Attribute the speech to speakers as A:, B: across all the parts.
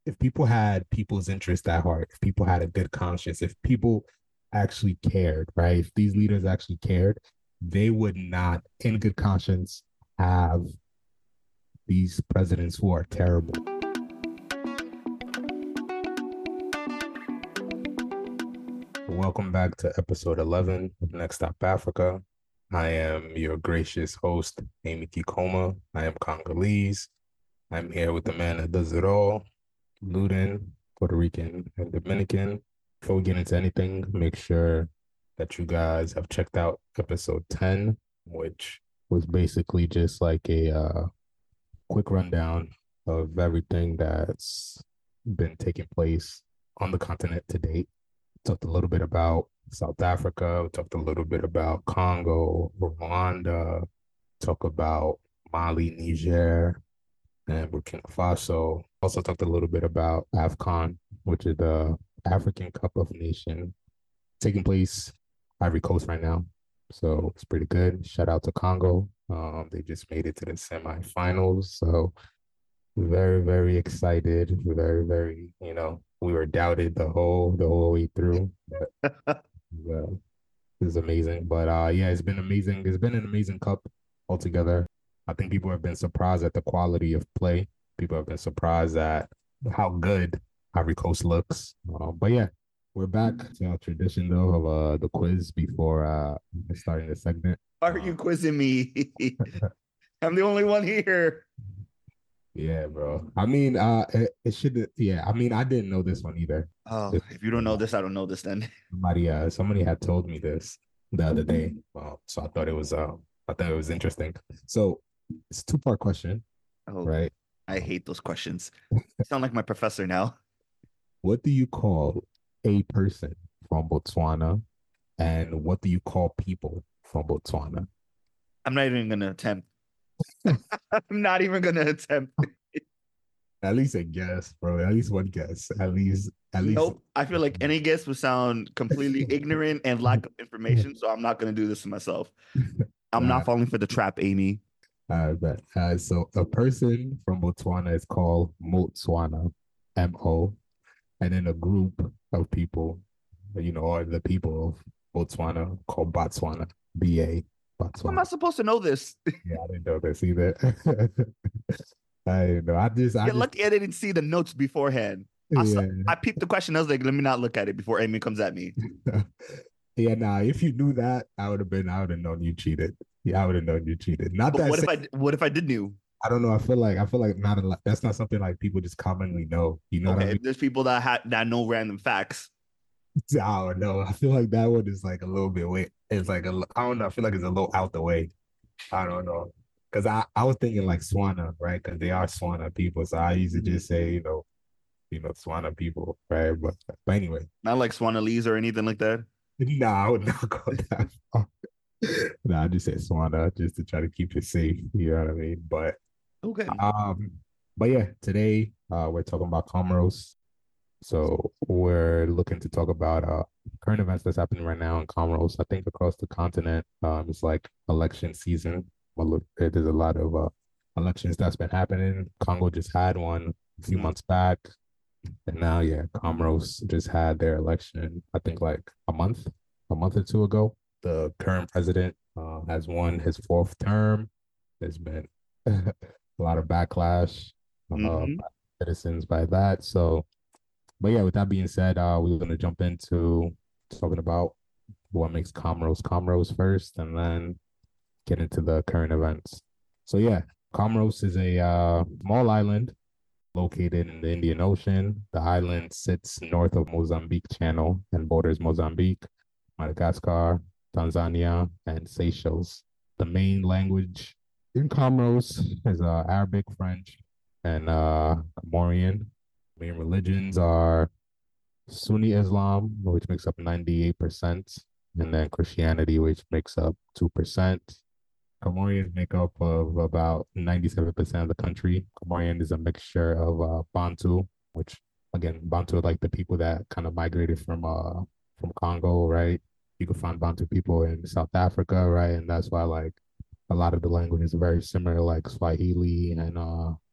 A: if people had people's interest at heart, if people had a good conscience, if people actually cared, right? If these leaders actually cared, they would not, in good conscience, have these presidents who are terrible. Welcome back to episode 11 of Next Stop Africa. I am your gracious host, Amy Kikoma. I am Congolese. I'm here with the man that does it all, Luden, Puerto Rican, and Dominican. Before we get into anything, make sure that you guys have checked out episode 10, which was basically just like a quick rundown of everything that's been taking place on the continent to date. Talked a little bit about South Africa. We talked a little bit about Congo, Rwanda. Talk about Mali, Niger, and Burkina Faso. Also talked a little bit about AFCON, which is the African Cup of Nations taking place Ivory Coast right now. So it's pretty good. Shout out to Congo. They just made it to the semifinals. So very, very excited. Very, very, we were doubted the whole way through. But, it was amazing. But yeah, it's been amazing. It's been an amazing cup altogether. I think people have been surprised at the quality of play. People have been surprised at how good Ivory Coast looks. But yeah, we're back to our tradition though of the quiz before starting the segment.
B: Why are you quizzing me? I'm the only one here.
A: Yeah, bro. I mean, it should. Yeah, I mean, I didn't know this one either.
B: Oh, if you don't know this, I don't know this then.
A: Somebody had told me this the other day. So I thought it was interesting. So it's a two-part question,
B: Oh,
A: right?
B: I hate those questions. You sound like my professor now.
A: What do you call a person from Botswana, and what do you call people from Botswana?
B: I'm not even gonna attempt. I'm not even gonna attempt.
A: At least a guess, bro. At least one guess. At least.
B: Nope. I feel like any guess would sound completely ignorant and lack of information, so I'm not gonna do this to myself. I'm
A: Nah,
B: not falling for the trap, Amy.
A: but so a person from Botswana is called Motswana, M-O, and then a group of people, or the people of Botswana called Botswana, B-A,
B: How am I
A: Botswana.
B: supposed to know this?
A: Yeah, I didn't know this either. I didn't know. I
B: You're
A: just,
B: lucky I didn't see the notes beforehand.
A: yeah.
B: I peeped the question. I was like, let me not look at it before Amy comes at me.
A: Yeah, nah, if you knew that, I would have known you cheated. Yeah, I would have known you cheated. Not
B: But
A: that
B: what if I did knew?
A: I don't know. I feel like not a lot. That's not something like people just commonly know. You know what I
B: Okay,
A: mean?
B: there's people that know random facts.
A: I don't know. I feel like that one is like a little bit way. It's like I don't know. I feel like it's a little out the way. I don't know. Because I was thinking like Swana, right? Because they are Swana people. So I used to just say, Swana people, right? But anyway,
B: Not like Swanalese or anything like that.
A: nah, I would not go that far. Nah, I just said Swana just to try to keep it safe. You know what I mean?
B: Okay.
A: Um, but yeah, today we're talking about Comoros. So we're looking to talk about current events that's happening right now in Comoros. I think across the continent, it's like election season. Well, look, there's a lot of elections that's been happening. Congo just had one a few months back, and now yeah, Comoros just had their election. I think like a month or two ago. The current president has won his fourth term. There's been a lot of backlash
B: Mm-hmm.
A: by citizens by that. So but yeah, with that being said, we're gonna jump into talking about what makes Comoros Comoros first, and then get into the current events. So yeah, Comoros is a small island located in the Indian Ocean. The island sits north of Mozambique Channel and borders Mozambique, Madagascar, Tanzania, and Seychelles. The main language in Comoros is Arabic, French, and Comorian. Main religions are Sunni Islam, which makes up 98%, and then Christianity, which makes up 2%. Comorians make up of about 97% of the country. Comorian is a mixture of Bantu, which again, Bantu are like the people that kind of migrated from Congo, right? You can find Bantu people in South Africa, right? And that's why like a lot of the languages are very similar, like Swahili and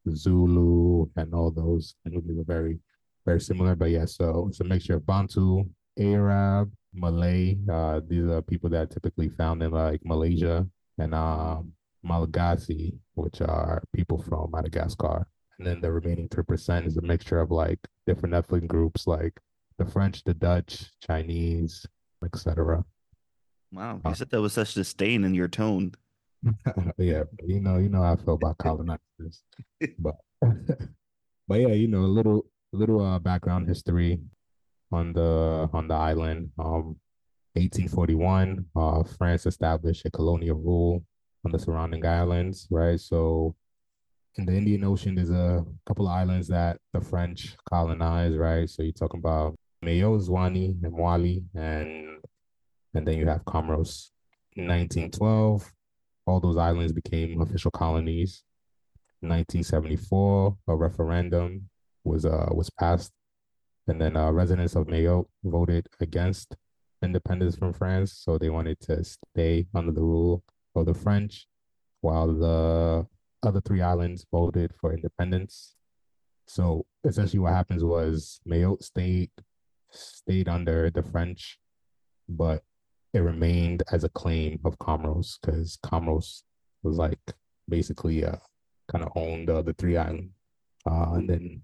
A: Zulu, and all those. And they were very, very similar. But yeah, so it's a mixture of Bantu, Arab, Malay. These are people that are typically found in like Malaysia, and Malagasy, which are people from Madagascar. And then the remaining 3% is a mixture of like different ethnic groups like the French, the Dutch, Chinese, etc.
B: Wow, you said that with such disdain in your tone.
A: Yeah, you know how I feel about colonizers. But but yeah, a little background history on the island. 1841, France established a colonial rule on the surrounding islands, right? So in the Indian Ocean, there's a couple of islands that the French colonized, right? So you're talking about Mayo, Zwane, and Mwali, and then you have Comoros. In 1912, all those islands became official colonies. 1974, a referendum was passed, and then residents of Mayotte voted against independence from France, so they wanted to stay under the rule of the French, while the other three islands voted for independence. So essentially, what happens was Mayotte stayed under the French, but it remained as a claim of Comoros because Comoros was like basically kind of owned the three islands. And then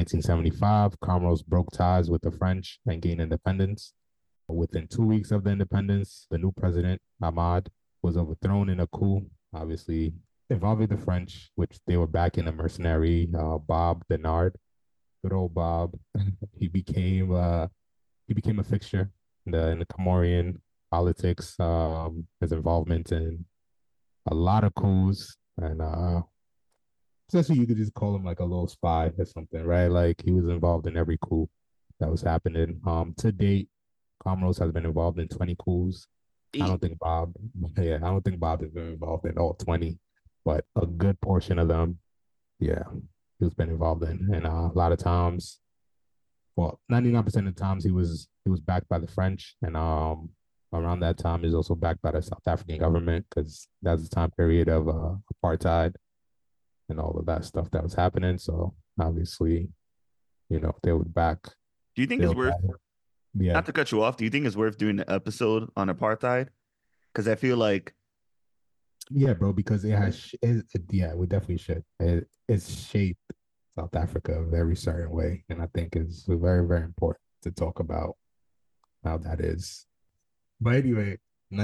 A: 1975, Comoros broke ties with the French and gained independence. Within 2 weeks of the independence, the new president, Ahmad, was overthrown in a coup, obviously involving the French, which they were backing a mercenary, Bob Denard. Good old Bob. he became uh, he became a fixture in the Comorian politics. His involvement in a lot of coups, and essentially you could just call him like a little spy or something, right? Like he was involved in every coup that was happening. To date, Comoros has been involved in 20 coups. I
B: E-
A: don't think Bob, yeah, I don't think Bob has been involved in all 20, but a good portion of them, yeah, he's been involved in. And a lot of times, well, 99% of the times he was backed by the French, and around that time he's also backed by the South African government because that's the time period of apartheid and all of that stuff that was happening. So obviously, they would back
B: Do you think
A: they
B: it's
A: would
B: worth,
A: back yeah.
B: not to cut you off, do you think it's worth doing an episode on apartheid? Because I feel like,
A: Yeah, bro, because yeah, we definitely should. It's shaped South Africa a very certain way, and I think it's very, very important to talk about how that is. But anyway,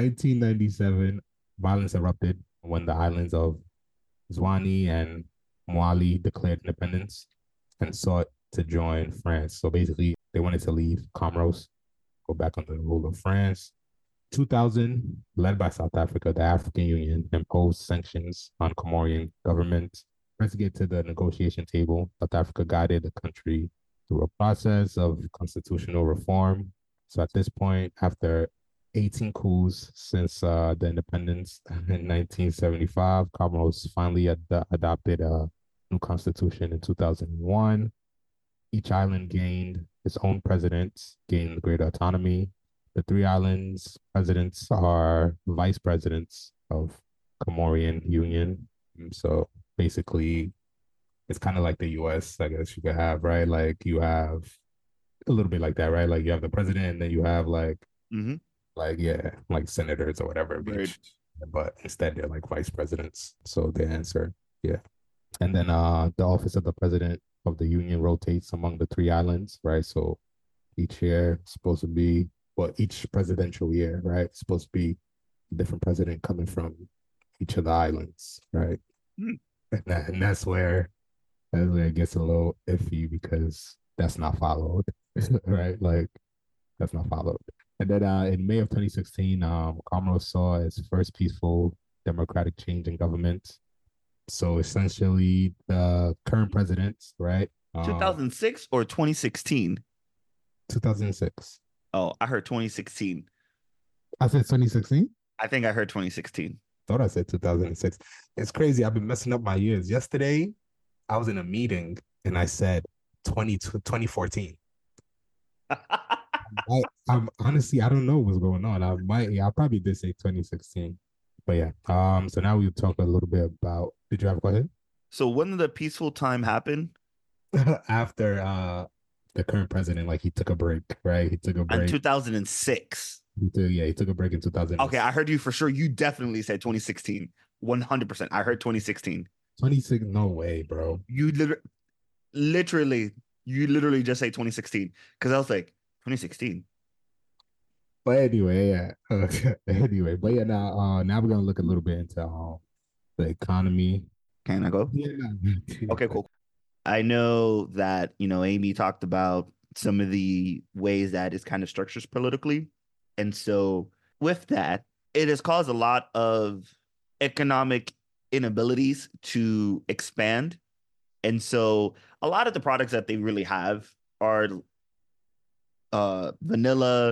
A: 1997, violence erupted when the islands of Zwane and Mwali declared independence and sought to join France. So basically, they wanted to leave Comoros, go back under the rule of France. 2000, led by South Africa, the African Union imposed sanctions on Comorian government. First to get to the negotiation table, South Africa guided the country through a process of constitutional reform. So at this point, after 18 coups since the independence in 1975, Comoros finally adopted a new constitution in 2001. Each island gained its own president, gained greater autonomy. The three islands presidents are vice presidents of Comorian Union. So basically, it's kind of like the US, I guess you could have, right? Like you have a little bit like that, right? Like you have the president and then you have
B: mhm,
A: yeah, like senators or whatever of
B: right.
A: each. But instead they're like vice presidents. So the answer, yeah. And then the office of the president of the union rotates among the three islands, right? So each year it's supposed to be, well, each presidential year, right? It's supposed to be a different president coming from each of the islands, right?
B: Mm.
A: And that's where it gets a little iffy because that's not followed, right? Like that's not followed. And then in May of 2016, Comoros saw its first peaceful democratic change in government. So essentially, the current president, right?
B: 2006 or 2016?
A: 2006.
B: Oh, I heard 2016.
A: I said 2016.
B: I think I heard 2016.
A: Thought I said 2006. It's crazy. I've been messing up my years. Yesterday, I was in a meeting and I said 2014. I'm honestly, I don't know what's going on. I probably did say 2016. But yeah. So now we'll talk a little bit about, did you have a question?
B: So when did the peaceful time happen?
A: After the current president, like he took a break, right? He took a
B: In
A: break.
B: 2006.
A: He took a break in
B: Okay, I
A: 2006.
B: heard you for sure. You definitely said 2016. 100%. I heard 2016.
A: 26, no way, bro.
B: You literally, you literally just say 2016 because I was like 2016.
A: But anyway, yeah. Anyway, but yeah, now we're gonna look a little bit into the economy.
B: Can I go?
A: Yeah,
B: Okay, cool. I know that, Amy talked about some of the ways that it's kind of structures politically. And so with that, it has caused a lot of economic inabilities to expand. And so a lot of the products that they really have are vanilla,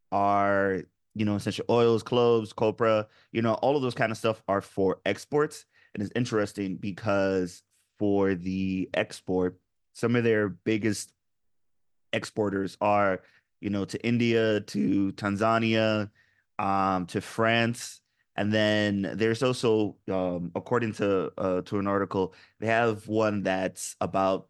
B: are essential oils, cloves, copra, all of those kind of stuff are for exports. And it's interesting because for the export, some of their biggest exporters are, to India, to Tanzania, to France. And then there's also, according to an article, they have one that's about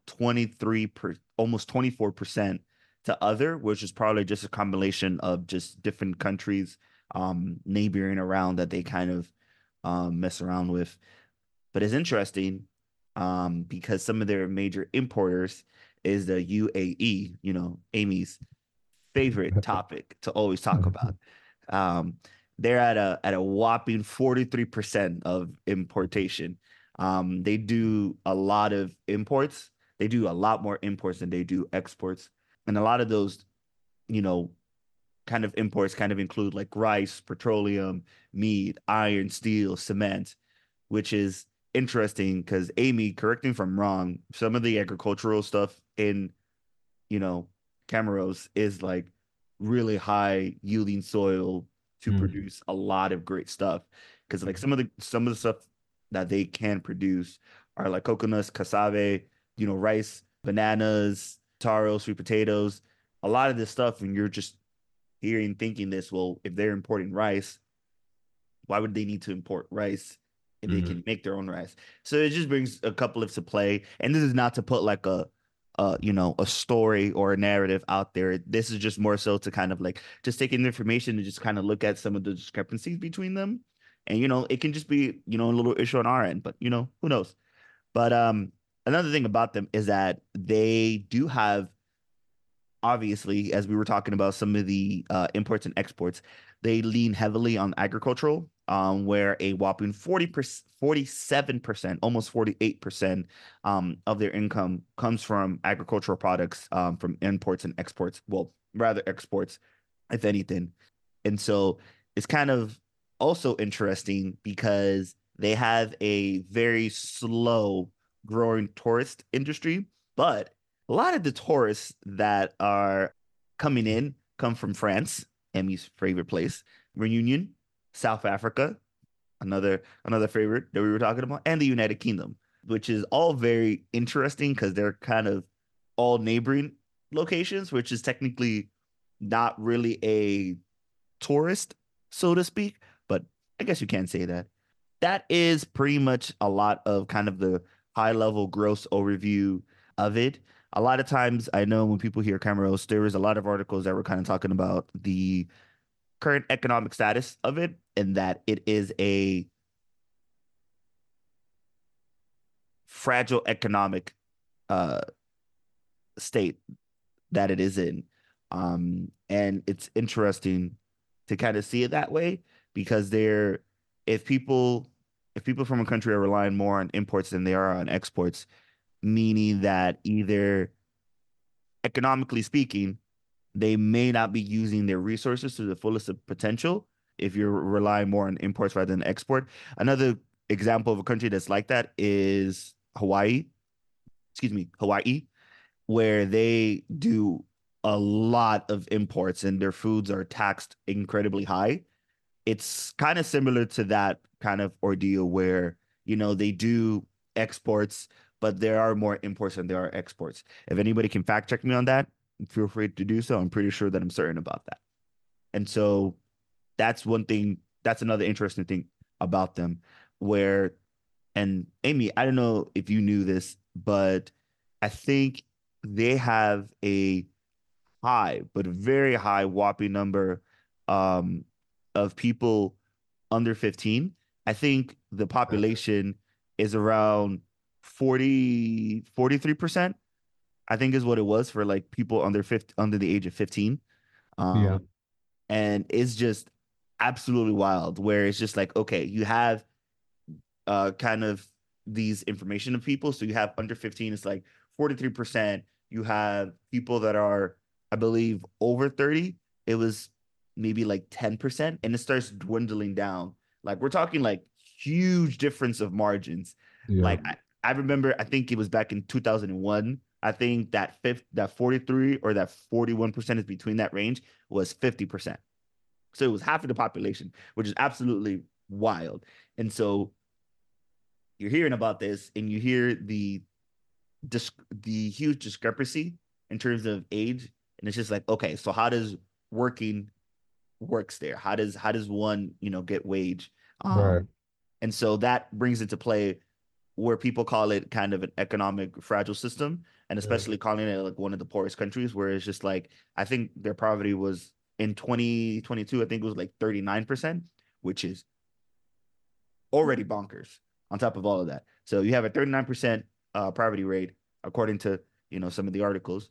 B: almost 24% to other, which is probably just a combination of just different countries neighboring around that they kind of mess around with. But it's interesting because some of their major importers is the UAE, Amy's favorite topic to always talk about. Um, they're at a whopping 43% of importation. They do a lot of imports. They do a lot more imports than they do exports. And a lot of those, you know, kind of imports kind of include like rice, petroleum, meat, iron, steel, cement, which is interesting because Amy, correct me if I'm wrong, some of the agricultural stuff in, you know, Camaros is like really high yielding soil to
A: Mm.
B: produce a lot of great stuff. Because like some of the stuff that they can produce are like coconuts, cassave, rice, bananas, taro, sweet potatoes. A lot of this stuff, and you're just hearing thinking this, well, if they're importing rice, why would they need to import rice if they
A: Mhm.
B: can make their own rice? So it just brings a couple of to play. And this is not to put like a story or a narrative out there. This is just more so to kind of like just take in information and just kind of look at some of the discrepancies between them. And it can just be, a little issue on our end, but who knows? But another thing about them is that they do have, obviously, as we were talking about some of the imports and exports, they lean heavily on agricultural, where a whopping 40%, 47%, almost 48% of their income comes from agricultural products, from imports and exports. Well, rather exports, if anything. And so it's kind of also interesting because they have a very slow growing tourist industry, but a lot of the tourists that are coming in come from France, Emmy's favorite place, Reunion, South Africa, another favorite that we were talking about, and the United Kingdom, which is all very interesting because they're kind of all neighboring locations, which is technically not really a tourist, so to speak, but I guess you can say that. That is pretty much a lot of kind of the high level gross overview of it. A lot of times, I know when people hear Camaros, there is a lot of articles that were kind of talking about the current economic status of it and that it is a fragile economic uh, state that it is in. And it's interesting to kind of see it that way because if people if people from a country are relying more on imports than they are on exports, meaning that either economically speaking, they may not be using their resources to the fullest of potential if you're relying more on imports rather than export. Another example of a country that's like that is Hawaii. Excuse me, Hawaii, where they do a lot of imports and their foods are taxed incredibly high. It's kind of similar to that kind of ordeal where, they do exports, but there are more imports than there are exports. If anybody can fact check me on that, feel free to do so. I'm pretty sure that I'm certain about that. And so that's one thing, that's another interesting thing about them, where And Amy, I don't know if you knew this, but I think they have a high, but a very high whopping number um, of people under 15. I think the population is around 43%, I think is what it was for like people under the age of 15.
A: Yeah.
B: Um, and it's just absolutely wild where it's just like, okay, you have kind of these information of people. So you have under 15, it's like 43%. You have people that are, I believe, over 30. It was maybe like 10%. And it starts dwindling down. Like we're talking like huge difference of margins.
A: Yeah.
B: Like I remember, I think it was back in 2001. I think that 43 or that 41% is between that range was 50%. So it was half of the population, which is absolutely wild. And so you're hearing about this and you hear the huge discrepancy in terms of age, and it's just like, okay, so how does working works there? How does one get wage?
A: Right.
B: And so that brings into play where people call it kind of an economic fragile system, and
A: Yeah.
B: especially calling it like one of the poorest countries, where it's just like I think their poverty was in 2022, I think it was like 39%, which is already bonkers on top of all of that. So you have a 39% poverty rate, according to some of the articles,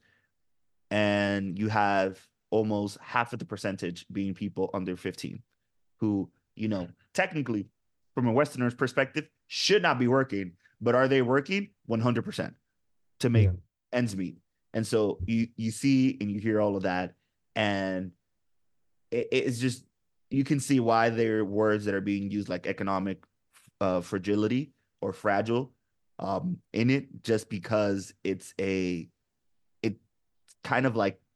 B: and you have almost half of the percentage being people under 15 who, technically, from a Westerner's perspective, should not be working, but are they working 100% to
A: Yeah.
B: make ends meet? And so you see and you hear all of that, and it's just you can see why there are words that are being used like economic fragility or fragile in it, just because it kind of like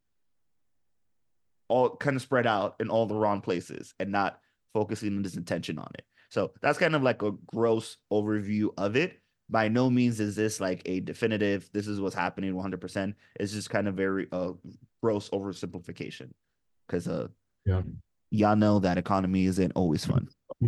B: all kind of spread out in all the wrong places and not focusing on this attention on it. So that's kind of like a gross overview of it. By no means is this like a definitive, this is what's happening 100%. It's just kind of very gross oversimplification, because
A: Yeah.
B: y'all know that economy isn't always fun.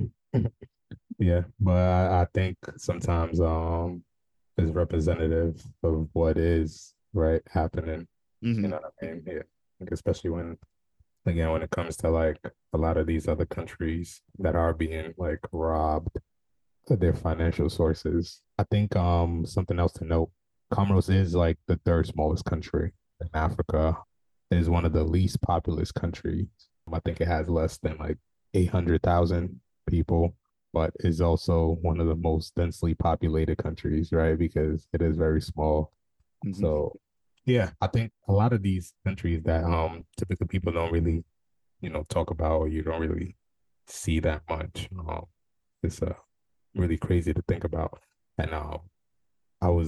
A: Yeah, but I think sometimes is representative of what is right happening. You
B: Mm-hmm.
A: know what I mean? Yeah. Like, especially when again when it comes to like a lot of these other countries that are being like robbed of their financial sources. I think something else to note, Comoros is like the third smallest country in Africa. It is one of the least populous countries. I think it has less than like 800,000 people, but is also one of the most densely populated countries, right? Because it is very small.
B: Mm-hmm.
A: So yeah, I think a lot of these countries that typically people don't really, talk about, or you don't really see that much. It's really crazy to think about. And I was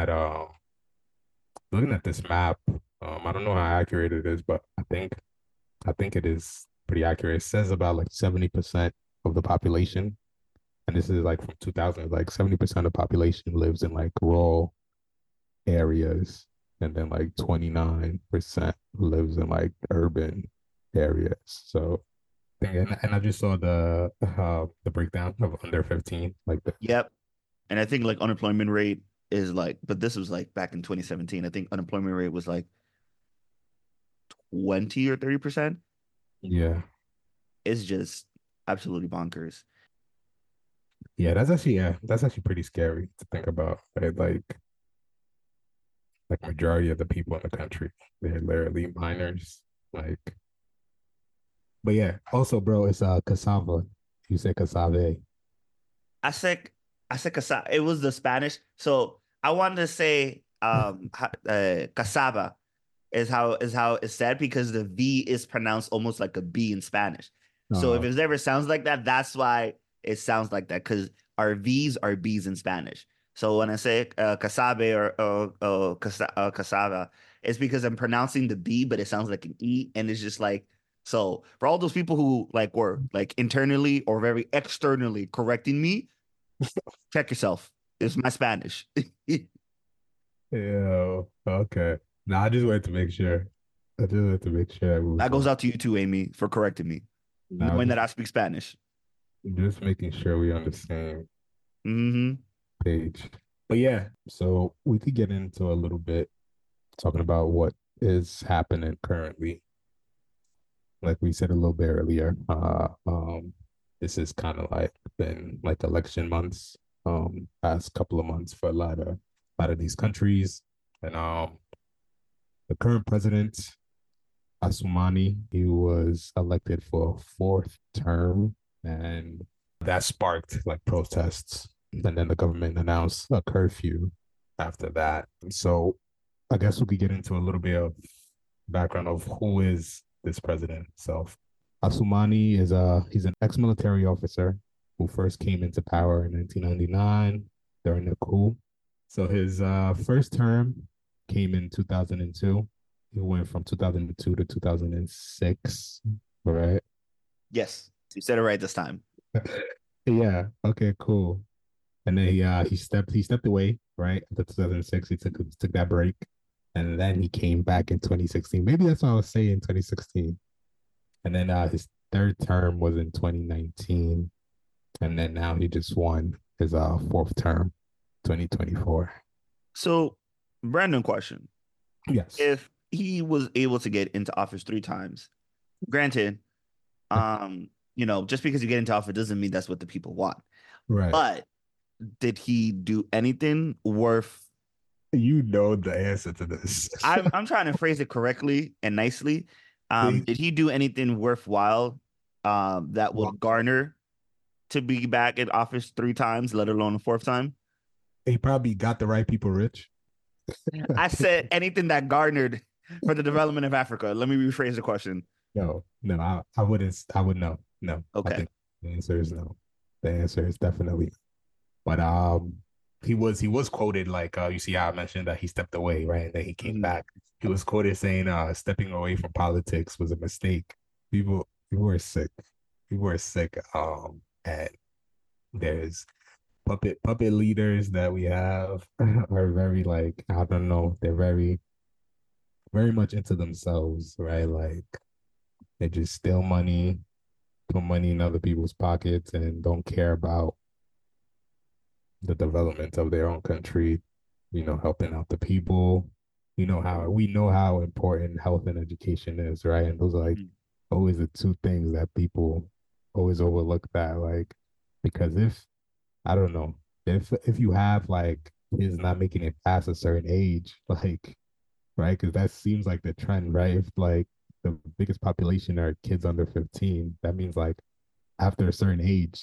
A: looking at this map. I don't know how accurate it is, but I think it is pretty accurate. It says about like 70% of the population, and this is like from 2000, like 70% of the population lives in like rural areas, and then like 29% lives in like urban areas. So, and I just saw the breakdown of under 15, like the
B: Yep. And I think like unemployment rate is like, but this was like back in 2017. I think unemployment rate was like 20 or 30%.
A: yeah.
B: It's just absolutely bonkers.
A: Yeah, that's actually pretty scary to think about. Right? Like majority of the people in the country, they're literally minors. Like, but yeah, also, bro, it's cassava. You say cassave.
B: I said, it was the Spanish. So I wanted to say cassava is how it's said, because the V is pronounced almost like a B in Spanish. So if
A: Uh,
B: it ever sounds like that, that's why it sounds like that, because our V's are B's in Spanish. So when I say casabe or cassava, it's because I'm pronouncing the B, but it sounds like an E, and it's just like, so for all those people who like were like internally or very externally correcting me, check yourself. It's my Spanish.
A: yeah, okay. Now I just wanted to make sure. I just wanted to make sure that we was
B: That goes
A: on.
B: out to you too, Amy, for correcting me,
A: Now
B: knowing
A: just
B: that I speak Spanish.
A: just making sure we on the same
B: Hmm.
A: page. But yeah, so we could get into a little bit talking about what is happening currently. Like we said a little bit earlier, this is kind of like been like election months, past couple of months for a lot of these countries. And the current president, Asumani, he was elected for a fourth term, and that sparked like protests. And then the government announced a curfew after that. So I guess we could get into a little bit of background of who is this president itself. Asumani he's an ex-military officer who first came into power in 1999 during the coup. So his first term came in 2002. He went from 2002 to 2006, right?
B: Yes, you said it right this time.
A: Yeah. Okay. Cool. And then he stepped away, right? After 2006, he took that break, and then he came back in 2016. Maybe that's what I was saying, 2016. And then his third term was in 2019, and then now he just won his fourth term, 2024.
B: So, random question.
A: Yes.
B: If he was able to get into office three times, granted, just because you get into office doesn't mean that's what the people want.
A: Right.
B: But did he do anything worth?
A: You know the answer to this.
B: I'm trying to phrase it correctly and nicely.
A: He,
B: Did he do anything worthwhile that
A: well,
B: would garner to be back in office three times, let alone a fourth time?
A: he probably got the right people rich.
B: I said anything that garnered for the development of Africa. Let me rephrase the question.
A: No, no, I wouldn't. I would know. No, I
B: Okay.
A: think the answer is no. The answer is definitely. But he was quoted like you see how I mentioned that he stepped away, right? And then he came
B: Mhm.
A: back. He was quoted saying stepping away from politics was a mistake. People were sick. People were sick. And there's puppet leaders that we have are very like I don't know, they're very much into themselves, right? Like they just steal money, put money in other people's pockets, and don't care about the development of their own country, helping out the people. We know how important health and education is, right? And those are like
B: Mhm.
A: always the two things that people always overlook that, like, because if I don't know, if you have like kids not making it past a certain age, like, right? Because that seems like the trend, right? If like the biggest population are kids under 15, that means like after a certain age,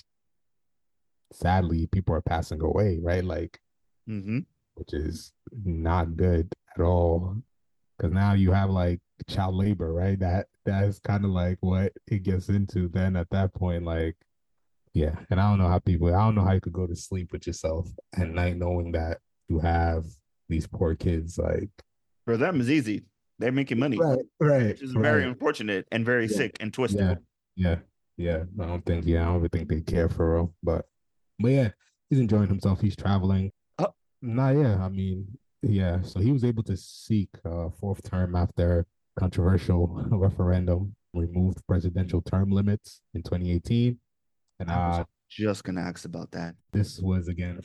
A: sadly, people are passing away, right? Like,
B: Mhm.
A: which is not good at all. Because now you have like child labor, right? That is kind of like what it gets into. Then at that point, like, yeah. And I don't know how you could go to sleep with yourself at night knowing that you have these poor kids. Like,
B: For them, it's easy. They're making money,
A: right, right,
B: which is very
A: right.
B: unfortunate and very
A: Yeah,
B: sick and twisted.
A: yeah, yeah, yeah. I don't even think they care for real. But yeah, he's enjoying himself. He's traveling. Nah, yeah. I mean, yeah. So he was able to seek a fourth term after controversial referendum removed presidential term limits in 2018. And
B: I was just gonna ask about that.
A: this was again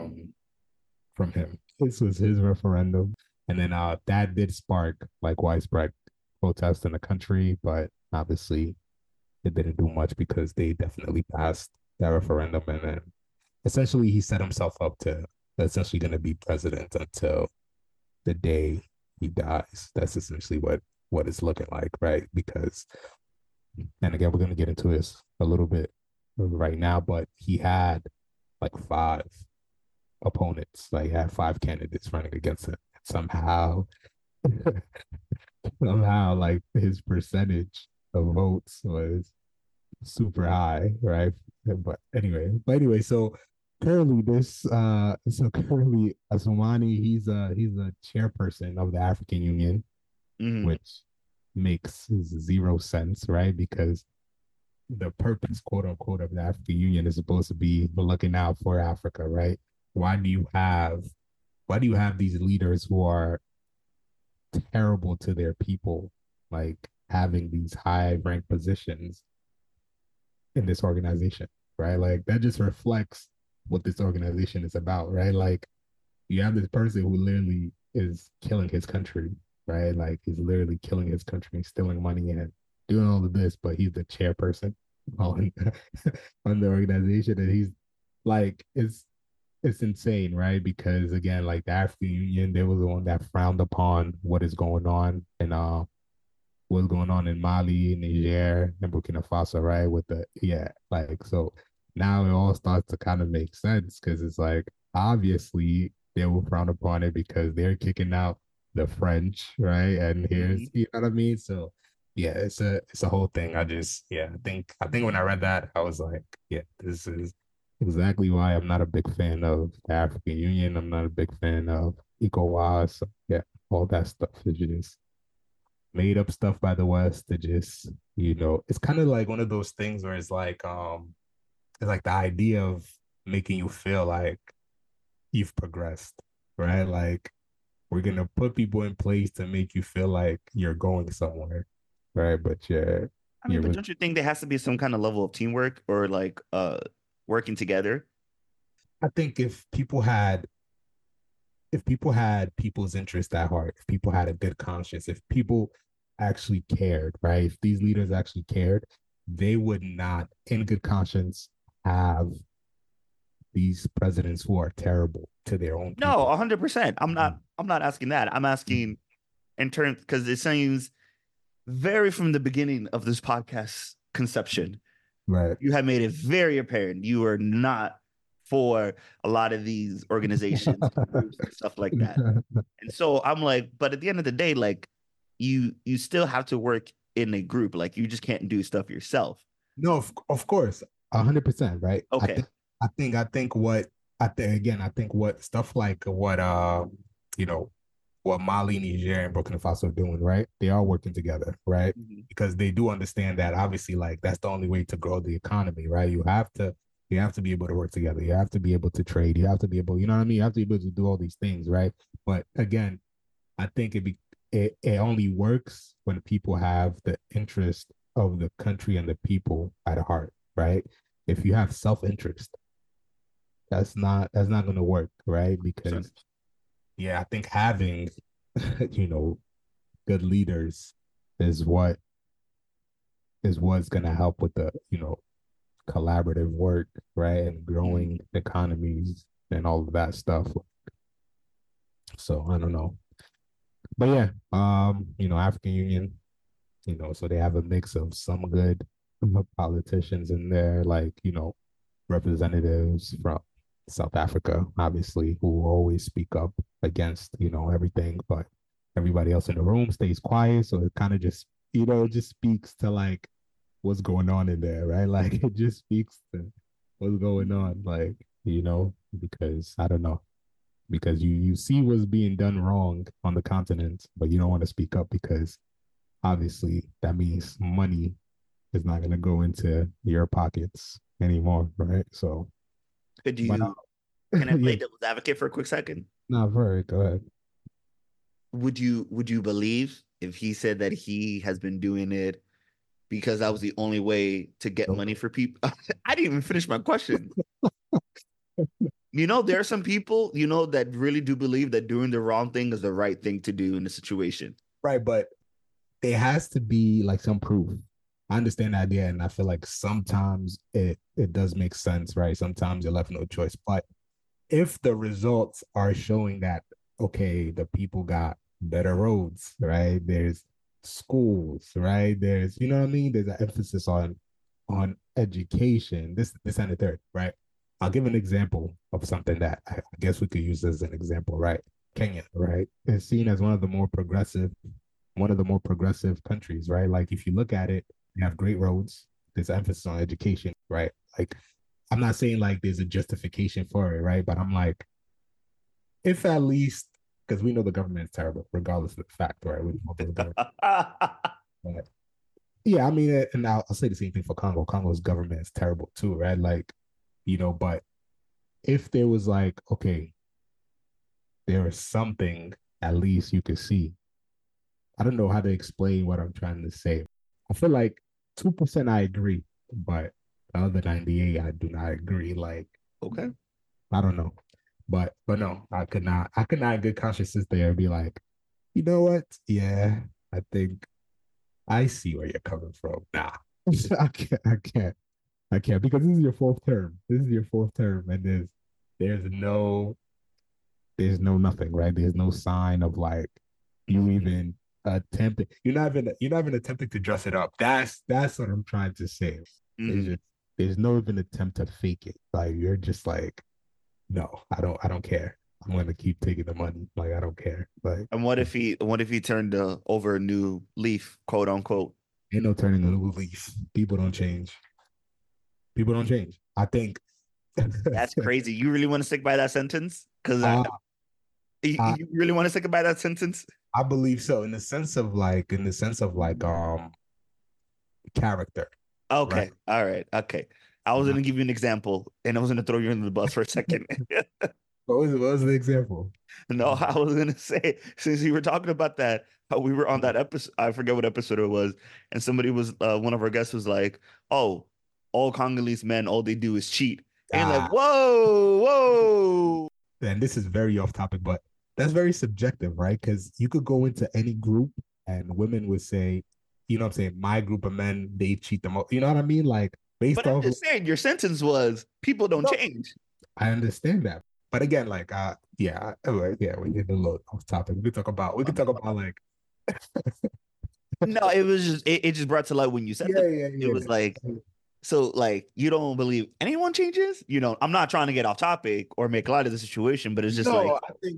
A: from him. This was his referendum. And then that did spark like widespread protests in the country, but obviously it didn't do much because they definitely passed that referendum. And then essentially he set himself up to essentially going to be president until the day he dies. That's essentially what it's looking like, right? Because, and again, we're going to get into this a little bit right now, but he had like five opponents, like he had five candidates running against him. Somehow, somehow, like his percentage of votes was super high, right? But anyway, so currently Asomani, he's a chairperson of the African Union,
B: Mhm.
A: which makes zero sense, right? Because the purpose, quote unquote, of the African Union is supposed to be looking out for Africa, right? Why do you have why do you have these leaders who are terrible to their people, like having these high ranked positions in this organization, right? Like that just reflects what this organization is about, right? Like you have this person who literally is killing his country, right? Like he's literally killing his country, stealing money and doing all of this, but he's the chairperson on on the organization, and he's like, it's insane, right? Because again, like the African Union, they was the one that frowned upon what is going on and what's going on in Mali, Niger, and Burkina Faso, right? With the like so now it all starts to kind of make sense because it's like obviously they will frown upon it because they're kicking out the French, right? And
B: Mhm.
A: here's you know what I mean? So yeah, it's a whole thing. I think when I read that, I was like, yeah, this is exactly why I'm not a big fan of the African Union. I'm not a big fan of ECOWAS. Yeah, all that stuff is just made up stuff by the West to just, it's kind of like one of those things where it's like the idea of making you feel like you've progressed, right? Like we're gonna put people in place to make you feel like you're going somewhere, right? But
B: I mean,
A: you're
B: but
A: really,
B: don't you think there has to be some kind of level of teamwork or like working together?
A: I think if people had people's interest at heart, if people had a good conscience, if people actually cared, right? If these leaders actually cared, they would not, in good conscience, have these presidents who are terrible to their own
B: No,
A: people.
B: 100%. I'm not asking that. I'm asking in terms because it seems very from the beginning of this podcast conception,
A: Right.
B: you have made it very apparent you are not for a lot of these organizations and groups and stuff like that. And so I'm like, but at the end of the day, like you still have to work in a group. Like you just can't do stuff yourself.
A: No, of course, 100%, right?
B: Okay.
A: I think what I think again, I think what stuff like what you know, what Mali, Niger, and Burkina Faso are doing, right? They are working together, right?
B: Mhm.
A: Because they do understand that obviously, like that's the only way to grow the economy, right? You have to be able to work together. You have to be able to trade. You have to be able, you know what I mean? You have to be able to do all these things, right? But again, I think it only works when people have the interest of the country and the people at heart, right? If you have self-interest, that's not going to work, right? Because
B: 100%.
A: yeah, I think having you know good leaders is what's going to help with the collaborative work, right, and
B: Mhm.
A: growing economies and all of that stuff. So I don't know, but yeah, African Union, so they have a mix of some good politicians in there, like, representatives from South Africa, obviously, who always speak up against, everything, but everybody else in the room stays quiet. So it kind of just, it just speaks to like what's going on in there, right? Like it just speaks to what's going on, like, because I don't know, because you see what's being done wrong on the continent, but you don't want to speak up because obviously that means money is not going to go into your pockets anymore, right? So,
B: Could
A: but
B: you can I play
A: yeah,
B: devil's advocate for a quick second?
A: not very. Go ahead.
B: Would you believe if he said that he has been doing it because that was the only way to get
A: Nope.
B: money for people? I didn't even finish my question. There are some people, that really do believe that doing the wrong thing is the right thing to do in a situation.
A: Right, but there has to be like some proof. I understand the idea, and I feel like sometimes it does make sense, right? Sometimes you're left no choice, but if the results are showing that okay, the people got better roads, right? There's schools, right? There's you know what I mean. There's an emphasis on education. This and the third, right? I'll give an example of something that I guess we could use as an example, right? Kenya, right, is seen as one of the more progressive countries, right? Like if you look at it, you have great roads. There's emphasis on education, right? Like I'm not saying like there's a justification for it, right? But I'm like, if at least because we know the government is terrible, regardless of the fact, right? We know the government. But yeah, I mean, and I'll say the same thing for Congo. Congo's government is terrible too, right? Like, but if there was like, okay, there is something at least you could see. I don't know how to explain what I'm trying to say. I feel like 2% I agree, but the other 98 I do not agree. Like
B: Okay.
A: I don't know. But no, I could not in good conscience sit there and be like, you know what? Yeah, I think I see where you're coming from. Nah. I can't because this is your fourth term. This is your fourth term, and there's no there's no nothing, right? There's no sign of like you even attempting. You're not even attempting to dress it up. That's what I'm trying to say. There's
B: Mhm.
A: just there's no even attempt to fake it. Like you're just like, no, I don't care. I'm gonna keep taking the money. Like I don't care. Like
B: And what if he turned over a new leaf, quote unquote?
A: ain't no turning a new leaf. People don't change. People don't change. I think
B: That's crazy. You really want to stick by that sentence? Because
A: uh, I
B: you really want to stick by that sentence?
A: I believe so in the sense of like character, right?
B: Okay. All right. Okay. I was gonna give you an example, and I was gonna throw you under the bus for a second.
A: What was the example?
B: No, I was gonna say, since you were talking about that, how we were on that episode, I forget what episode it was, and somebody was one of our guests was like, "Oh, all Congolese men, all they do is cheat," and you're like,
A: Ah,
B: "Whoa, whoa."
A: and this is very off topic, but that's very subjective, right? Because you could go into any group and women would say, you know what I'm saying, my group of men, they cheat them out. You know what I mean? Like based
B: But I'm
A: off of
B: just saying, your sentence was people don't
A: no,
B: change.
A: I understand that. But again, like yeah, yeah, we get a little off topic. We
B: My
A: could talk
B: bad.
A: about like
B: No, it was just it just brought to light when you said
A: yeah,
B: that.
A: yeah,
B: It was like
A: yeah.
B: so like you don't believe anyone changes? You know, I'm not trying to get off topic or make light of the situation, but it's just like
A: No,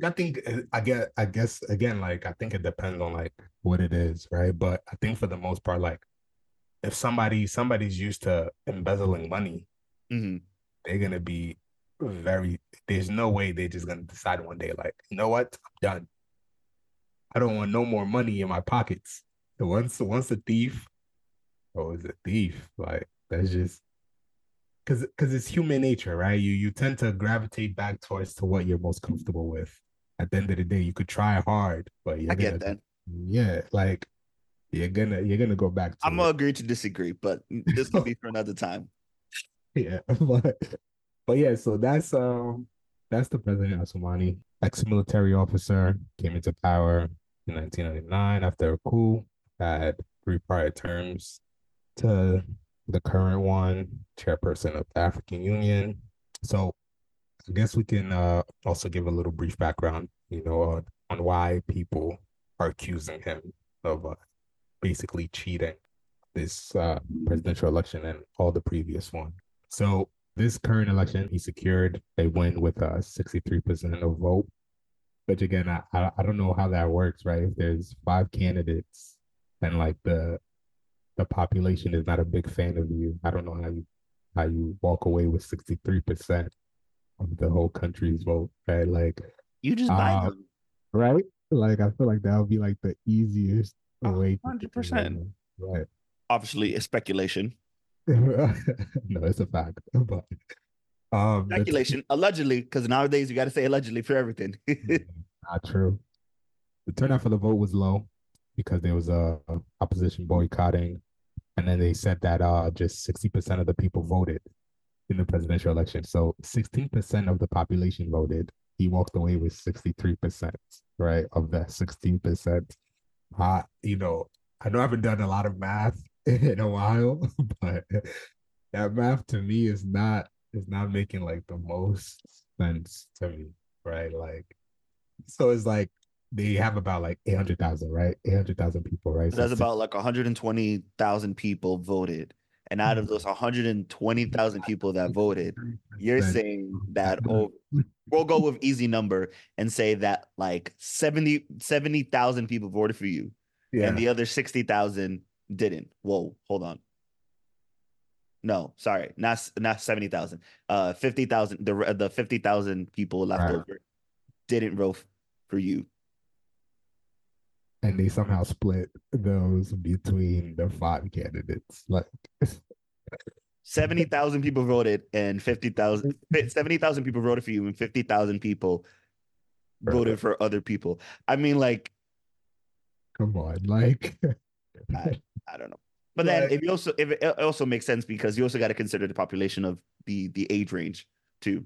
A: I guess again, like I think it depends on like what it is, right? But I think for the most part, like if somebody's used to embezzling money,
B: mhm.
A: they're gonna be very. There's no way they're just gonna decide one day, like, you know what, I'm done. I don't want no more money in my pockets. So once a thief, oh, is a thief. Like that's just because it's human nature, right? You tend to gravitate back towards to what you're most comfortable with. At the end of the day, you could try hard, but
B: I
A: you're
B: get
A: gonna,
B: that.
A: yeah, like you're gonna go back
B: I'm
A: to
B: gonna
A: it.
B: agree to disagree, but this can be for another time.
A: Yeah, but yeah, so that's the president Asumani, ex-military officer, came into power in 1999 after a coup, had three prior terms to the current one, chairperson of the African Union. So I guess we can also give a little brief background, on why people are accusing him of basically cheating this presidential election and all the previous one. So this current election, he secured a win with 63% of vote. Which again, I don't know how that works, right? If there's five candidates and like the population is not a big fan of you, I don't know how you walk away with 63% of the whole country's vote, right? Like,
B: You just buy
A: uh,
B: them.
A: right? Like, I feel like that would be like the easiest
B: A
A: way to
B: hundred
A: do it,
B: percent.
A: right?
B: Obviously, it's speculation.
A: No, it's a fact. But the
B: Speculation, allegedly, because nowadays you got to say allegedly for everything.
A: not true. The turnout for the vote was low because there was a opposition boycotting, and then they said that just 60% of the people voted in the presidential election. So 16% of the population voted. He walked away with 63%, right? Of that 16%. I know I haven't done a lot of math in a while, but that math to me is not making like the most sense to me, right? Like, so it's like they have about like 800,000, right? 800,000 people, right? So
B: That's
A: six,
B: about like 120,000 people voted. And out of those 120,000 people that voted, you're
A: 63%.
B: saying that, oh, we'll go with easy number and say that like 70,000 people voted for you and
A: Yeah,
B: the other 60,000 didn't. Whoa, hold on. No, sorry, not 70,000. 50,000, the 50,000 people left
A: right.
B: over didn't vote for you.
A: And they somehow split those between the five candidates. Like,
B: 70,000 people voted and 70,000 people voted for you and 50,000 people voted for other people. I mean, like,
A: come on, like,
B: I, I don't know. But then
A: like,
B: if it also makes sense because you also got to consider the population of the age range too.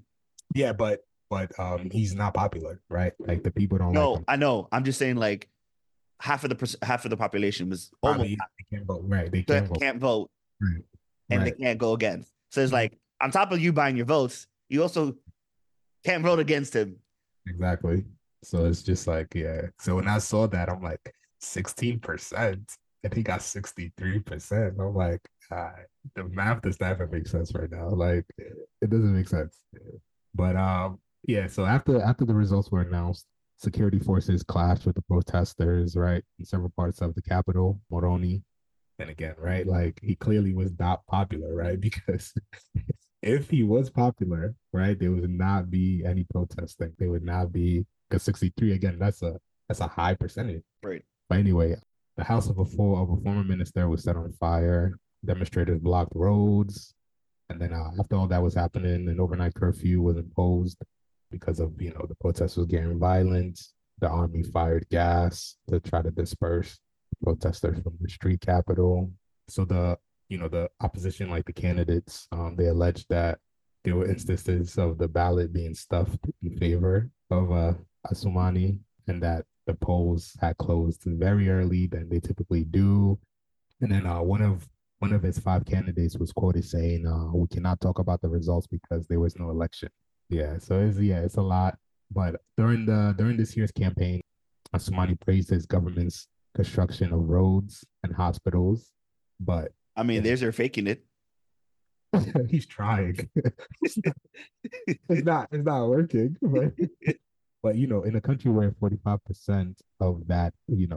A: Yeah, but he's not popular, right? Like the people don't like
B: No,
A: him.
B: I know. I'm just saying like half of the population was almost
A: Probably they can't vote. Right. They
B: half
A: can't vote.
B: can't vote
A: Right.
B: and they
A: Right.
B: can't go against. So it's
A: Mhm.
B: like on top of you buying your votes, you also can't vote against him.
A: Exactly. So it's just like, yeah. So when I saw that, I'm like, 16%. And he got 63%. I'm like, the math does not even make sense right now. Like, it doesn't make sense. But yeah, so after the results were announced, security forces clashed with the protesters, right, in several parts of the capital, Moroni. And again, right, like he clearly was not popular, right? Because if he was popular, right, there would not be any protesting. There would not be because 63 again, that's a high percentage.
B: Right.
A: But anyway, the house of a former minister was set on fire. Demonstrators blocked roads, and then after all that was happening, an overnight curfew was imposed because of the protests was getting violent. The army fired gas to try to disperse protesters from the street capital. So the opposition, like the candidates, they alleged that there were instances of the ballot being stuffed in favor of Asumani, and that the polls had closed very early than they typically do. And then one of his five candidates was quoted saying, "We cannot talk about the results because there was no election." It's a lot. But during this year's campaign, Asumani praised his government's construction of roads and hospitals, but
B: I mean,
A: it's,
B: there's her faking it.
A: he's trying. It's not working. But in a country where 45% of that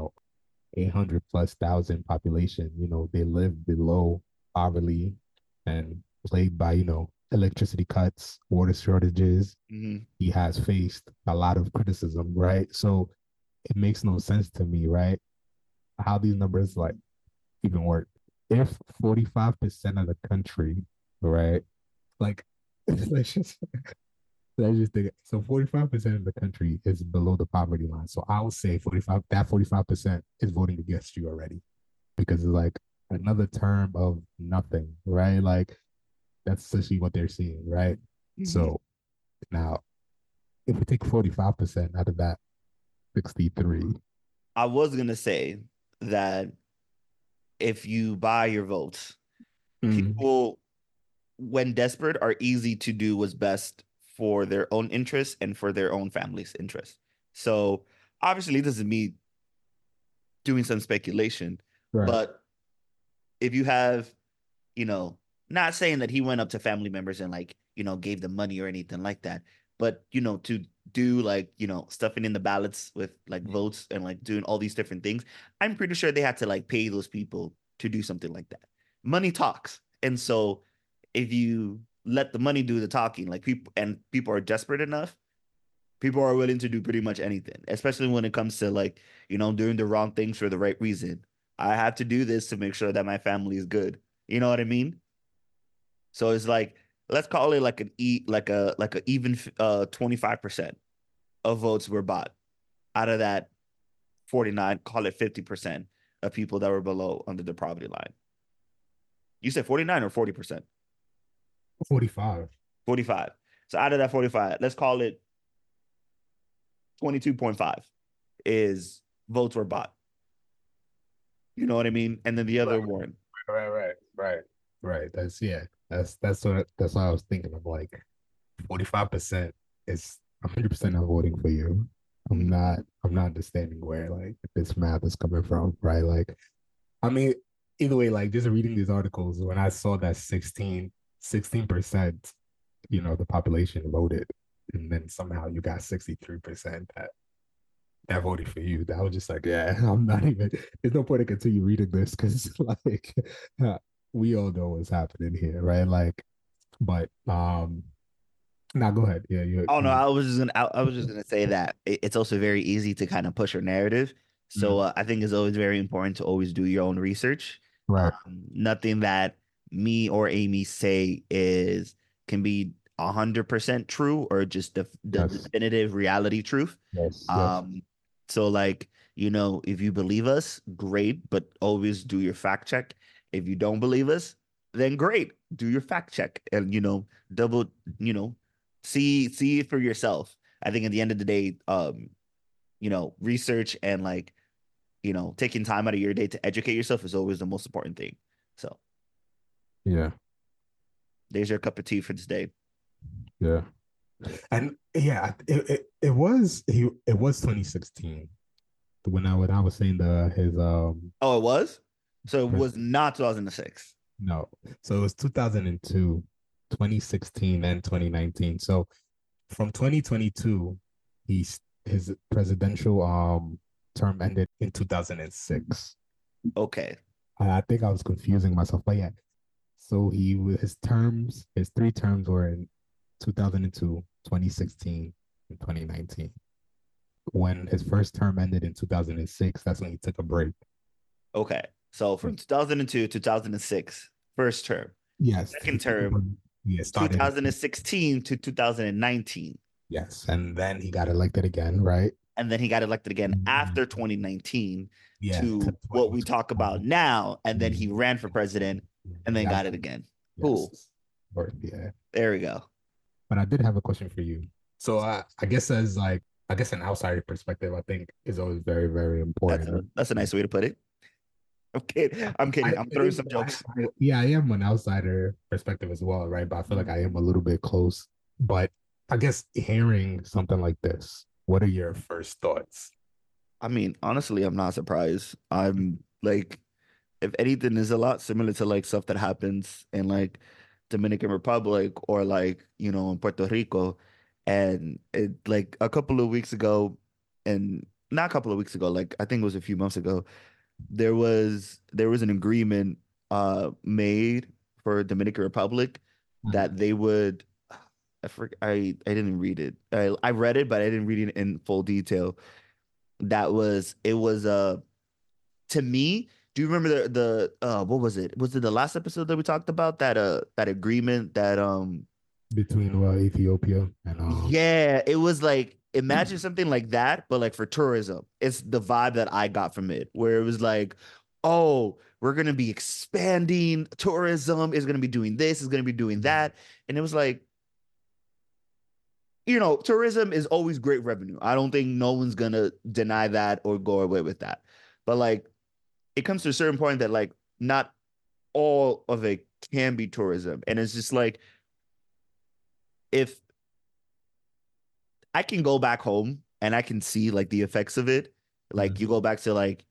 A: 800 plus thousand population, they live below poverty and plagued by, electricity cuts, water shortages.
B: Mhm.
A: He has faced a lot of criticism, right? So it makes no sense to me, right? How these numbers like even work. If 45% of the country, right? Like, let's just let's just think. So 45% of the country is below the poverty line. So I would say 45% is voting against you already because it's like another term of nothing, right? Like that's essentially what they're seeing, right?
B: Mhm.
A: So now if we take 45% out of that 63,
B: I was gonna say that if you buy your votes,
A: mm,
B: people, when desperate, are easy to do what's best for their own interests and for their own family's interests. So obviously, this is me doing some speculation,
A: right.
B: but if you have, you know, not saying that he went up to family members and like, gave them money or anything like that, but to do like, stuffing in the ballots with like votes and like doing all these different things, I'm pretty sure they had to like pay those people to do something like that. Money talks. And so if you let the money do the talking, like people are desperate enough, people are willing to do pretty much anything, especially when it comes to like, doing the wrong things for the right reason. I have to do this to make sure that my family is good. You know what I mean? So it's like, let's call it like like a even 25% of votes were bought out of that 49, call it 50% of people that were below under the poverty line. You said 49 or 40%?
A: 45.
B: 45. So out of that 45, let's call it 22.5 is votes were bought. You know what I mean? And then the
A: Right,
B: other one.
A: right. That's what I was thinking. of like 45% is 100% not voting for you. I'm not understanding where like this math is coming from, right? Like, I mean, either way, like just reading these articles, when I saw that 16%, the population voted, and then somehow you got 63% that voted for you. That was just like, yeah, I'm not even. There's no point to continue reading this because like we all know what's happening here, right? Like, but now go ahead. Yeah,
B: Oh no, I was just gonna say that it's also very easy to kind of push your narrative. So
A: mm,
B: I think it's always very important to always do your own research.
A: right.
B: Nothing that me or Amy say is can be 100% true or just the
A: Yes,
B: definitive reality truth.
A: yes.
B: Um, so like, if you believe us, great, but always do your fact check. If you don't believe us, then great, do your fact check and double, you know, See it for yourself. I think at the end of the day, research and like, taking time out of your day to educate yourself is always the most important thing. So
A: Yeah.
B: there's your cup of tea for today.
A: Yeah. And yeah, it was 2016 when I was saying the his
B: Oh, it was? So it was
A: president.
B: not 2006.
A: No. So it was 2002, 2016, and 2019. So from 2022, his presidential term ended in 2006.
B: Okay.
A: I think I was confusing myself, but yeah. So his three terms were in 2002, 2016, and 2019. When his first term ended in 2006, that's when he took a break.
B: Okay. So from 2002 to 2006, first term.
A: Yes, he
B: Second
A: took a
B: term,
A: break. Yeah, started.
B: 2016 to 2019.
A: Yes, and then he got elected again, right?
B: And then he got elected again
A: Mhm.
B: after 2019
A: Yeah, to
B: to what we talk about
A: 2020.
B: now. And then he ran for president and
A: He
B: then
A: got
B: got it again. Cool.
A: yes, or yeah.
B: There we go.
A: But I did have a question for you. So I guess as like I guess an outsider perspective, I think is always very very
B: That's
A: important.
B: a that's a nice way to put it. I'm kidding. I'm kidding. I'm
A: It
B: throwing
A: is,
B: some jokes.
A: yeah, I am an outsider perspective as well, right? But I feel like I am a little bit close. But I guess hearing something like this, what are your first thoughts?
B: I mean, honestly, I'm not surprised. I'm like, if anything, is a lot similar to like stuff that happens in like Dominican Republic or like, in Puerto Rico. And it like a couple of weeks ago, and not a couple of weeks ago, like I think it was a few months ago, there was an agreement made for Dominican Republic that they would I didn't read it. I read it, but I didn't read it in full detail. It was to me, do you remember the what was it? Was it the last episode that we talked about that agreement that
A: Between Ethiopia and
B: yeah, it was like imagine something like that, but like for tourism. It's the vibe that I got from it, where it was like, oh, we're gonna be expanding tourism, is gonna be doing this, is gonna be doing that. And it was like, tourism is always great revenue. I don't think no one's gonna deny that or go away with that. But like it comes to a certain point that like not all of it can be tourism. And it's just like if I can go back home and I can see like the effects of it. Like you go back to like,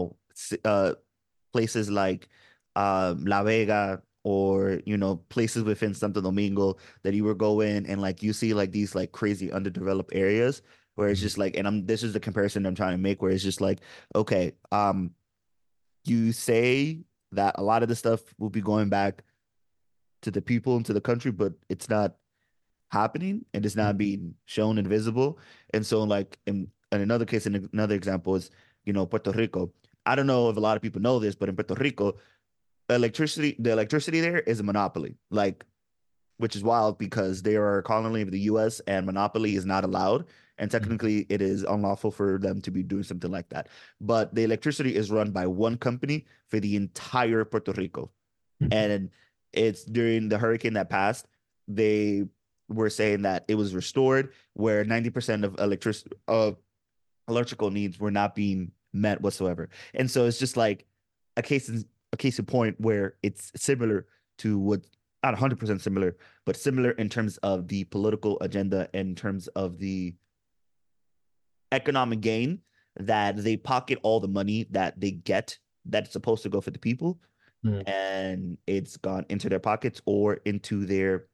B: places like La Vega or, places within Santo Domingo that you were going and like you see like these like crazy underdeveloped areas where it's just like, and this is the comparison I'm trying to make where it's just like, okay, you say that a lot of the stuff will be going back to the people and to the country, but it's not happening and it's not being shown and visible. And so, like in another case, in another example is, Puerto Rico. I don't know if a lot of people know this, but in Puerto Rico, the electricity there is a monopoly. Like, which is wild because they are a colony of the U.S. and monopoly is not allowed. And technically, it is unlawful for them to be doing something like that. But the electricity is run by one company for the entire Puerto Rico. And it's during the hurricane that passed, they were saying that it was restored where 90% of electrical needs were not being met whatsoever. And so it's just like a case in a case in point where it's similar to what not 100% similar, but similar in terms of the political agenda, in terms of the economic gain that they pocket all the money that they get that's supposed to go for the people
A: Mm.
B: and it's gone into their pockets or into their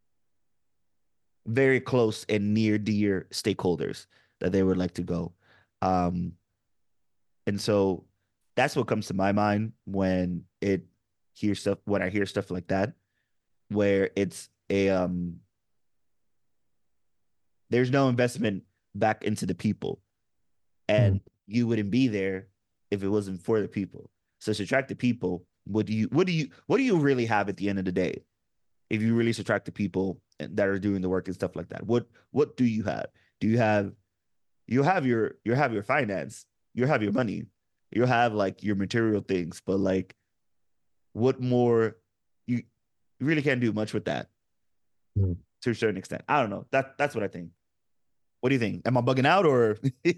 B: very close and near dear stakeholders that they would like to go. Um, and so that's what comes to my mind when I hear stuff like that, where it's a there's no investment back into the people.
A: Mm.
B: And you wouldn't be there if it wasn't for the people. So to attract the people, what do you really have at the end of the day? If you really subtract the people that are doing the work and stuff like that, what do you have? Do you have your finance, you have your money, you have like your material things, but like what more? You really can't do much with that. to a certain extent. I don't know. That's what I think. What do you think? Am I bugging out or?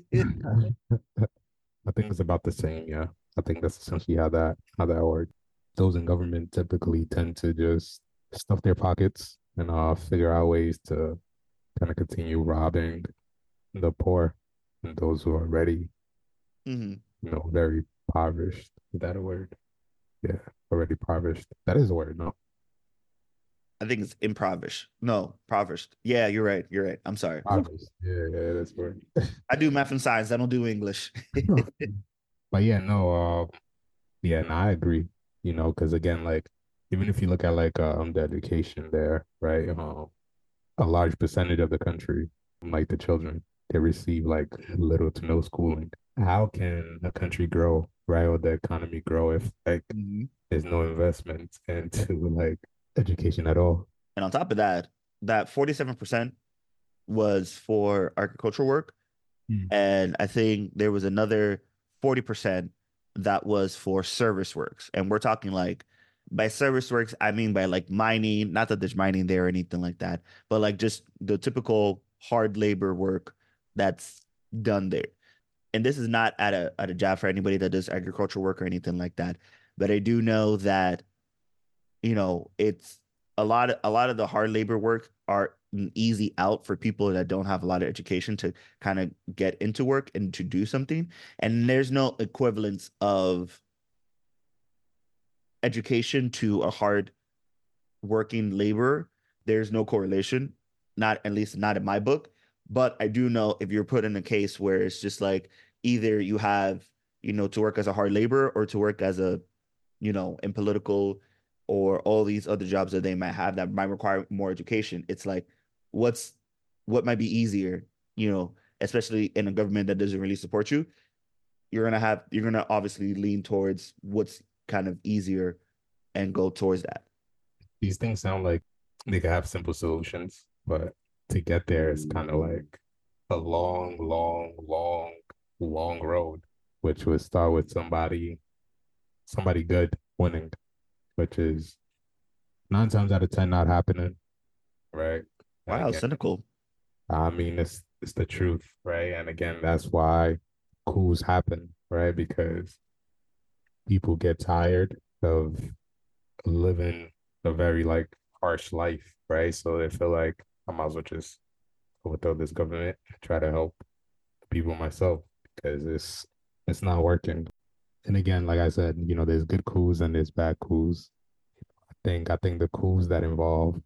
A: I think it's about the same. Yeah, I think that's essentially how that works. Those in government typically tend to just stuff their pockets and figure out ways to kind of continue robbing the poor and those who are already,
B: Mhm.
A: very impoverished. Is that a word? Yeah, already impoverished. That is a word, no?
B: I think it's impoverished. No, impoverished. Yeah, you're right. You're right. I'm sorry.
A: Impoverished. Yeah, yeah, that's a word.
B: I do math and science. I don't do English.
A: But yeah, no, yeah, no, I agree. Because again, like even if you look at like the education there, right? A large percentage of the country, like the children, they receive like little to no schooling. How can a country grow, right, or the economy grow if like
B: Mhm.
A: there's no investment into like education at all?
B: And on top of that, that 47% was for agricultural work.
A: Mm.
B: And I think there was another 40% that was for service works. And we're talking like by service works, I mean by like mining, not that there's mining there or anything like that, but like just the typical hard labor work that's done there. And this is not at a job for anybody that does agricultural work or anything like that. But I do know that it's a lot of the hard labor work are an easy out for people that don't have a lot of education to kind of get into work and to do something. And there's no equivalence of education to a hard working laborer. There's no correlation, not at least not in my book. But I do know if you're put in a case where it's just like either you have, to work as a hard laborer or to work as a, in political or all these other jobs that they might have that might require more education. It's like, what's what might be easier, especially in a government that doesn't really support you. You're gonna obviously lean towards what's kind of easier and go towards that.
A: These things sound like they could have simple solutions, but to get there, it's kind of like a long, long, long, long road, which would start with somebody good winning, which is 9 times out of 10 not happening, right? And
B: Wow,
A: again,
B: cynical.
A: I mean, it's the truth, right? And again, that's why coups happen, right? Because people get tired of living a very like harsh life, right? So they feel like I might as well just overthrow this government and try to help the people myself because it's not working. And again, like I said, there's good coups and there's bad coups. I think the coups that involve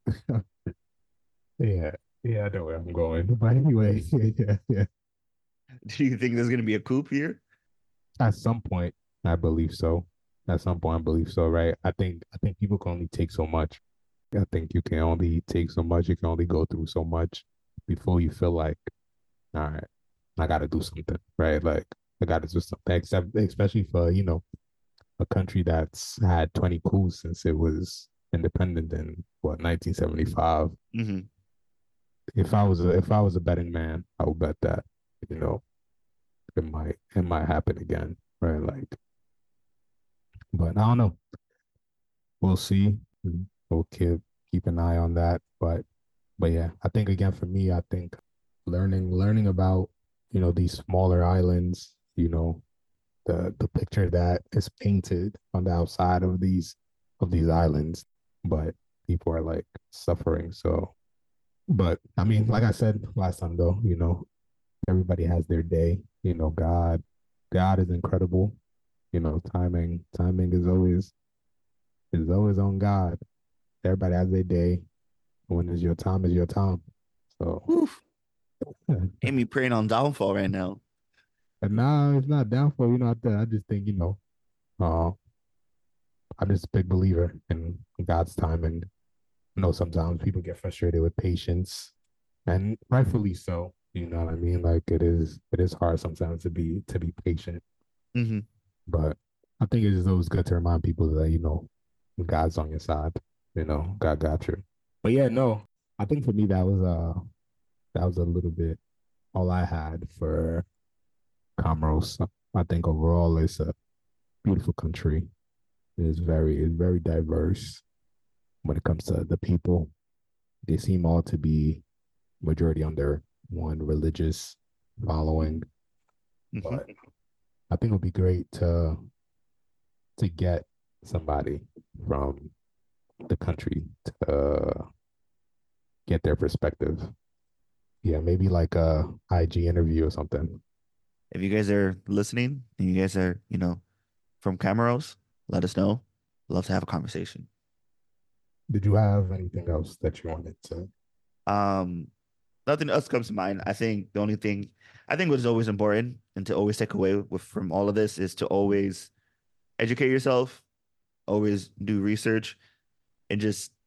A: yeah, yeah, I know where I'm going. But anyway, yeah, yeah.
B: Do you think there's going to be a coup here?
A: At some point, I believe so. At some point, I believe so, right? I think people can only take so much. I think you can only take so much. You can only go through so much before you feel like, all right, I got to do something, right? Like I got to do something. Except, especially for a country that's had 20 coups since it was independent in what 1975.
B: Hmm.
A: If I was a betting man, I would bet that you know it might happen again, right? Like, but I don't know. We'll see. We'll keep an eye on that. But yeah, I think again for me, I think learning about these smaller islands, the picture that is painted on the outside of these islands, but people are like suffering. So, but I mean, like I said last time though, everybody has their day. God is incredible. Timing is always on God. Everybody has their day. When is your time is your time. So
B: Oof.
A: and
B: Amy praying on downfall right now.
A: now it's not downfall. I just think, uh I'm just a big believer in God's timing. I know sometimes people get frustrated with patience, and rightfully so. You know what I mean? Like it is hard sometimes to be patient.
B: Hmm.
A: But I think it is always good to remind people that, God's on your side. God got you. But yeah, no, I think for me that was a little bit all I had for Comoros. I think overall it's a beautiful country. It's very diverse when it comes to the people. They seem all to be majority under one religious following.
B: Hmm.
A: But I think it would be great to get somebody from the country to get their perspective. Yeah, maybe like a IG interview or something.
B: If you guys are listening and you guys are, from Camaros, let us know. Love to have a conversation.
A: Did you have anything else that you wanted to?
B: Um, Nothing else comes to mind. I think the only thing I think what is always important and to always take away from all of this is to always educate yourself, always do research, and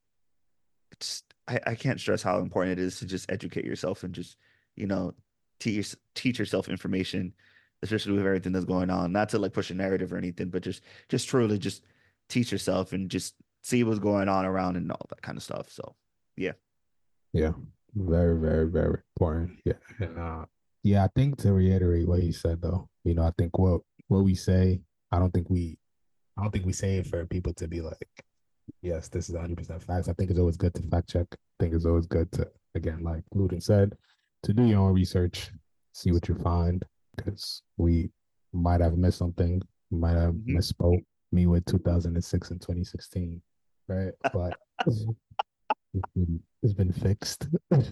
B: I can't stress how important it is to just educate yourself and just, you know, teach yourself information, especially with everything that's going on. Not to like push a narrative or anything, but just truly just teach yourself and just see what's going on around and all that kind of stuff. So yeah.
A: Yeah, very, very, very important. Yeah, and yeah, I think to reiterate what he said though, I think what we say, I don't think we, I don't think we say it for people to be like, yes, this is 100% facts. I think it's always good to fact check. I think it's always good to, again, like Ludin said, to do your own research, see what you find, because we might have missed something, might have
B: Mhm.
A: misspoke. Me with 2006 and 2016, right? But it's been fixed.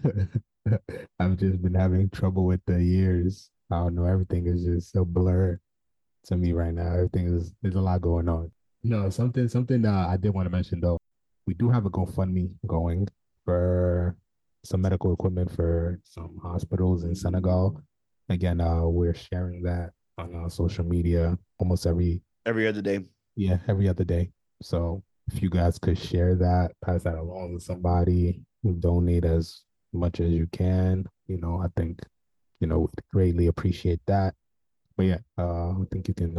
A: I've just been having trouble with the years. I don't know. Everything is just so blurred to me right now. Everything is There's a lot going on. No, something I did want to mention though. We do have a GoFundMe going for some medical equipment for some hospitals in Senegal. Again, we're sharing that on social media almost
B: Every other day.
A: every other day. So if you guys could share that, pass that along with somebody, donate as much as you can, I think, we'd greatly appreciate that. But yeah, I think you can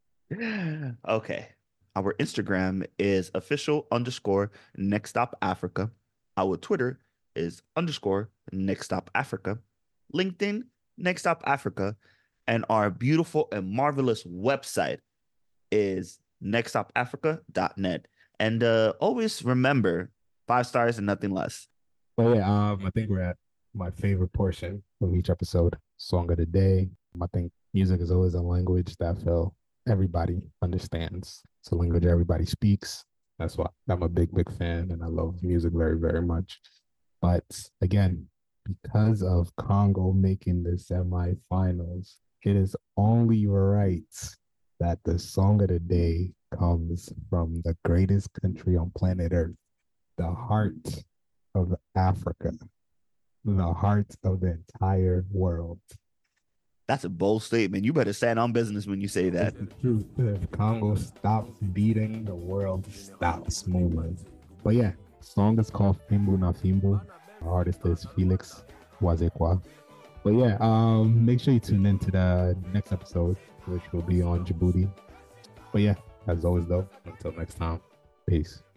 B: Okay. Our Instagram is official underscore next stop Africa. Our Twitter is underscore next stop Africa. LinkedIn, next stop Africa. And our beautiful and marvelous website is nextstopafrica.net. And always remember 5 stars and nothing less.
A: But yeah, I think we're at my favorite portion of each episode, song of the day. I think music is always a language that I feel everybody understands. It's a language everybody speaks. That's why I'm a big, big fan and I love music very, very much. But again, because of Congo making the semifinals, it is only right that the song of the day comes from the greatest country on planet Earth, the heart of Africa, the heart of the entire world.
B: That's a bold statement. You better stand on business when you say
A: It's
B: that.
A: the truth. If Congo stops beating, the world stops moving. But yeah, song is called Fimbu na Fimbu. Our artist is Felix Wazekwa. But yeah, make sure you tune in to the next episode, which will be on Djibouti. But yeah, as always though, until next time, peace.